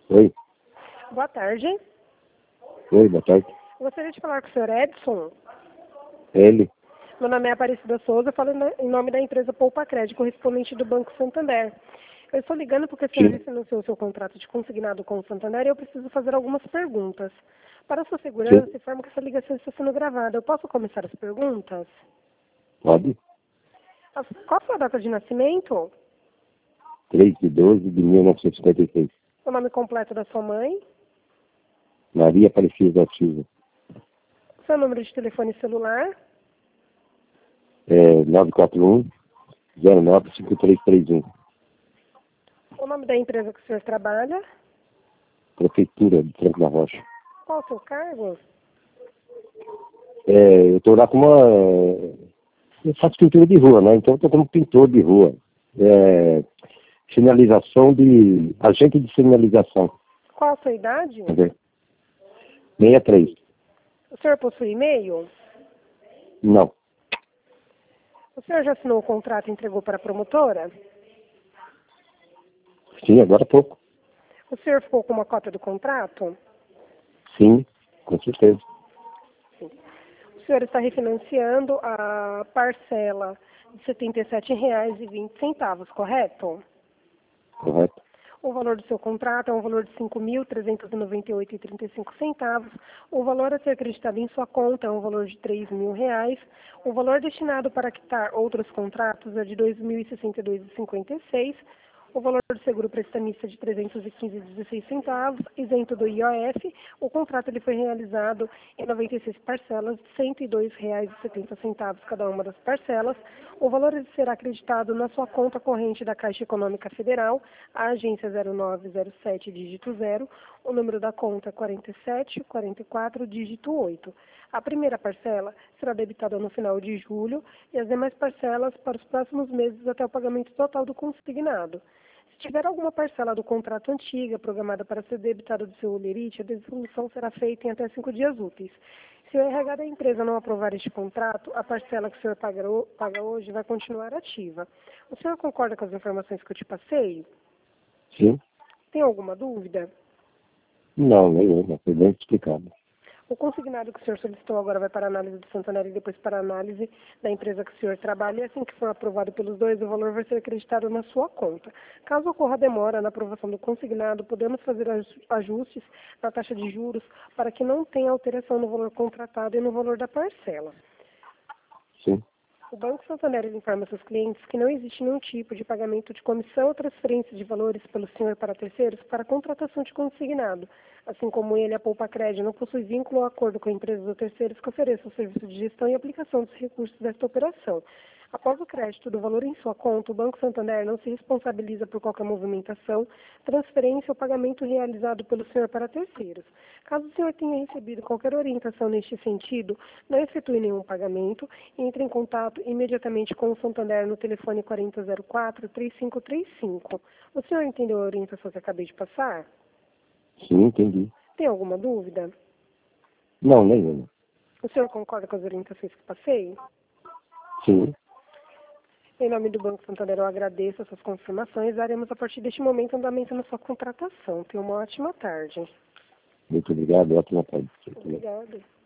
Oi. Boa tarde. Oi, boa tarde. Gostaria de falar com o senhor Edson. Ele. Meu nome é Aparecida Souza, falo em nome da empresa Poupa Crédito, correspondente do Banco Santander. Eu estou ligando porque o senhor refinanciou o seu contrato de consignado com o Santander e eu preciso fazer algumas perguntas. Para a sua segurança, informo que essa ligação está sendo gravada. Eu posso começar as perguntas? Pode. Qual a sua data de nascimento? 3/12/1956. O nome completo da sua mãe? Maria Aparecida da Silva. Seu número de telefone celular? 941-095331. O nome da empresa que o senhor trabalha? Prefeitura de Franco da Rocha. Qual o seu cargo? Eu estou lá como eu faço pintura de rua, né? Então eu estou como pintor de rua. Sinalização de... agente de sinalização. Qual a sua idade? 63. O senhor possui e-mail? Não. O senhor já assinou o contrato e entregou para a promotora? Sim, agora há pouco. O senhor ficou com uma cópia do contrato? Sim, com certeza. Sim. O senhor está refinanciando a parcela de R$ 77,20, correto? Correto. O valor do seu contrato é um valor de R$ 5.398,35. O valor a ser acreditado em sua conta é um valor de R$ 3.000. O valor destinado para quitar outros contratos é de R$ 2.062,56. O valor do seguro prestamista é de R$ 315,16, isento do IOF. O contrato ele foi realizado em 96 parcelas de R$ 102,70 cada uma das parcelas. O valor será acreditado na sua conta corrente da Caixa Econômica Federal, a agência 0907, dígito 0, o número da conta 4744, dígito 8. A primeira parcela será debitada no final de julho e as demais parcelas para os próximos meses até o pagamento total do consignado. Se tiver alguma parcela do contrato antiga programada para ser debitada do seu holerite, a devolução será feita em até 5 dias úteis. Se o RH da empresa não aprovar este contrato, a parcela que o senhor paga hoje vai continuar ativa. O senhor concorda com as informações que eu te passei? Sim. Tem alguma dúvida? Não, nenhuma. Foi bem explicado. O consignado que o senhor solicitou agora vai para a análise do Santander e depois para a análise da empresa que o senhor trabalha. E assim que for aprovado pelos dois, o valor vai ser acreditado na sua conta. Caso ocorra demora na aprovação do consignado, podemos fazer ajustes na taxa de juros para que não tenha alteração no valor contratado e no valor da parcela. Sim. O Banco Santander informa seus clientes que não existe nenhum tipo de pagamento de comissão ou transferência de valores pelo senhor para terceiros para contratação de consignado. Assim como ele, a Poupa Crédito não possui vínculo ou acordo com empresas ou terceiros que ofereçam o serviço de gestão e aplicação dos recursos desta operação. Após o crédito do valor em sua conta, o Banco Santander não se responsabiliza por qualquer movimentação, transferência ou pagamento realizado pelo senhor para terceiros. Caso o senhor tenha recebido qualquer orientação neste sentido, não efetue nenhum pagamento e entre em contato imediatamente com o Santander no telefone 4004-3535. O senhor entendeu a orientação que acabei de passar? Sim, entendi. Tem alguma dúvida? Não, nenhuma. O senhor concorda com as orientações que passei? Sim. Em nome do Banco Santander, eu agradeço essas confirmações. Daremos a partir deste momento andamento na sua contratação. Tenha uma ótima tarde. Muito obrigado. Ótima tarde. Obrigada.